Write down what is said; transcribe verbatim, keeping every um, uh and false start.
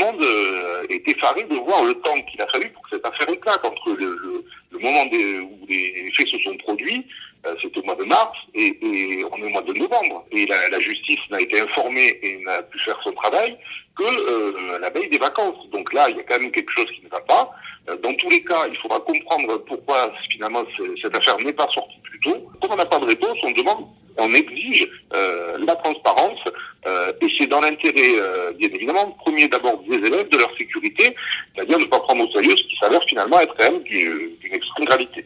monde euh, est effaré de voir le temps qu'il a fallu pour que cette affaire éclate entre le, le, le moment des, où les faits se sont produits, euh, c'était au mois de mars, et, et on est au mois de novembre. Et la, la justice n'a été informée et n'a pu faire son travail que euh, la veille des vacances. Donc là, il y a quand même quelque chose qui ne va pas. Euh, dans tous les cas, il faudra comprendre pourquoi finalement cette affaire n'est pas sortie plus tôt. Comme on n'a pas de réponse, on demande, on exige euh, la transparence, euh, et c'est dans l'intérêt, euh, bien évidemment, premier d'abord des élèves, de leur sécurité, c'est-à-dire de ne pas prendre au sérieux ce qui s'avère finalement être quand même d'une extrême gravité.